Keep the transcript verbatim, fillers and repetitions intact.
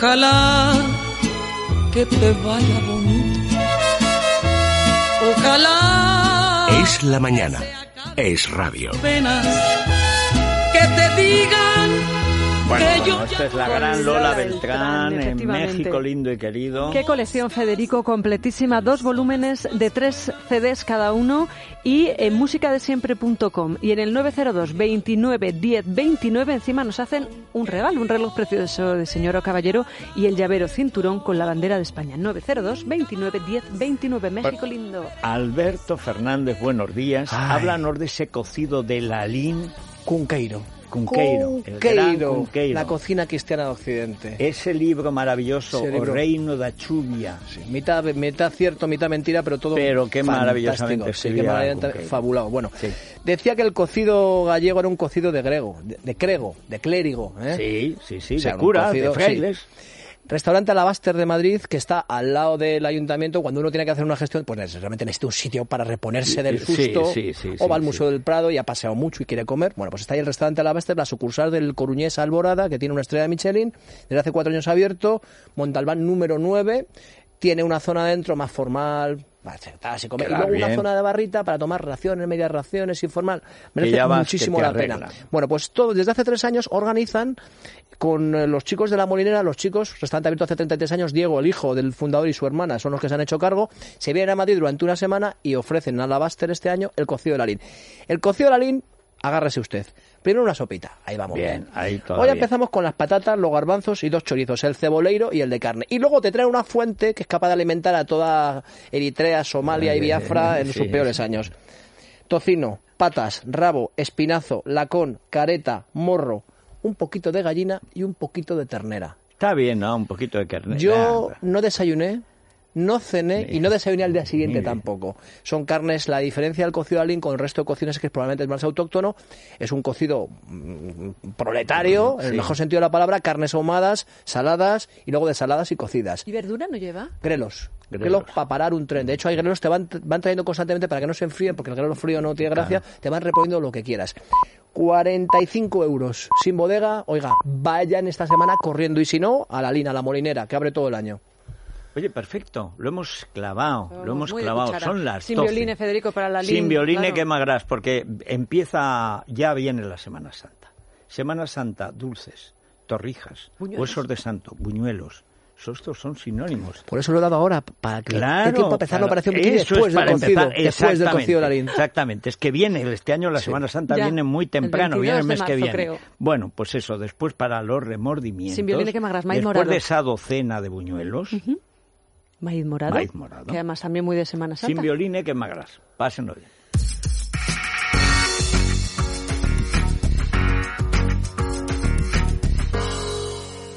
Ojalá que te vaya bonito. Ojalá. Es la mañana. Es radio. Penas que te digan. Bueno, bueno, esta es la gran Lola Beltrán, en México lindo y querido. Qué colección, Federico, completísima, dos volúmenes de tres C Ds cada uno y en música de siempre punto com. Y en el nueve cero dos, veintinueve, diez, veintinueve encima nos hacen un regalo, un reloj precioso de señor o caballero y el llavero cinturón con la bandera de España. nueve cero dos, veintinueve, diez, veintinueve, México lindo. Alberto Fernández, buenos días. Ay. Háblanos de ese cocido de Lalín. Cunqueiro. Cunqueiro, el gran Cunqueiro, Cunqueiro. la cocina cristiana de Occidente. Ese libro maravilloso, Ese libro. O Reino da Chubia. Sí, mitad, mitad cierto, mitad mentira, pero todo Pero qué fantástico. maravillosamente Sí, qué escribía maravillosamente Cunqueiro. fabulado. Bueno, Sí. decía que el cocido gallego era un cocido de grego, de, de crego, de clérigo. ¿eh? Sí, sí, sí, O sea, de un curas, cocido, de frailes. sí. Restaurante Alabaster de Madrid, que está al lado del ayuntamiento. Cuando uno tiene que hacer una gestión, pues realmente necesita un sitio para reponerse del Sí, susto, sí, sí, o sí, va al sí. Museo del Prado y ha paseado mucho y quiere comer. Bueno, pues está ahí el restaurante Alabaster, la sucursal del coruñés Alborada, que tiene una estrella de Michelin, desde hace cuatro años abierto, Montalbán número nueve, tiene una zona dentro más formal, para sentarse y comer, y Queda luego una bien. zona de barrita para tomar raciones, medias raciones, informal. Merece ya vas, muchísimo que te la pena. arreglan. Bueno, pues todo, desde hace tres años organizan con eh, los chicos de La Molinera, los chicos, restaurante abierto hace treinta y tres años, Diego, el hijo del fundador, y su hermana, son los que se han hecho cargo, se vienen a Madrid durante una semana y ofrecen a Alabaster este año el cocido de Lalín. El cocido de Lalín, agárrese usted. Primero una sopita, ahí vamos bien. Bien, ahí Hoy todavía. empezamos con las patatas, los garbanzos y dos chorizos, el ceboleiro y el de carne. Y luego te traen una fuente que es capaz de alimentar a toda Eritrea, Somalia y Biafra en Sí, sus peores sí. años. Tocino, patas, rabo, espinazo, lacón, careta, morro, un poquito de gallina y un poquito de ternera. Está bien, ¿no? Un poquito de carne. Yo Nada. no desayuné, no cené y no desayuné al día siguiente Mire. tampoco. Son carnes, la diferencia del cocido de Lalín con el resto de cocinas es que probablemente es más autóctono, es un cocido mm, proletario, en el Sí. mejor sentido de la palabra, carnes ahumadas, saladas y luego de saladas y cocidas. ¿Y verdura no lleva? Grelos. Grelos. Grelos para parar un tren. De hecho, hay grelos que te van, van trayendo constantemente para que no se enfríen, porque el grelo frío no tiene gracia, te van reponiendo lo que quieras. cuarenta y cinco euros sin bodega. Oiga, vayan esta semana corriendo, y si no, a la Lina, a la Molinera, que abre todo el año. Oye, perfecto, lo hemos clavado, Vamos, lo hemos muy de clavado, cuchara. son las Sin doce. violines, Federico, para la Sin Lin, violines, claro. qué magras, porque empieza, ya viene la Semana Santa. Semana Santa, dulces, torrijas, Buñuelos. huesos de santo, buñuelos. Esos estos son sinónimos. Por eso lo he dado ahora, para que Claro, dé tiempo a empezar la claro. operación bikini Eso después es del para cocido. empezar, Después del cocido de la Lin. Exactamente, es que viene este año la Semana Santa, Ya, viene muy el temprano, viene el veintidós mes de que marzo, viene. creo. Bueno, pues eso, después para los remordimientos. Sin violines, qué magras, maíz después morado. de esa docena de buñuelos, Maíz morado. Maíz morado. Que además también muy de Semana Santa. sin violines, que magras. Pásenlo bien.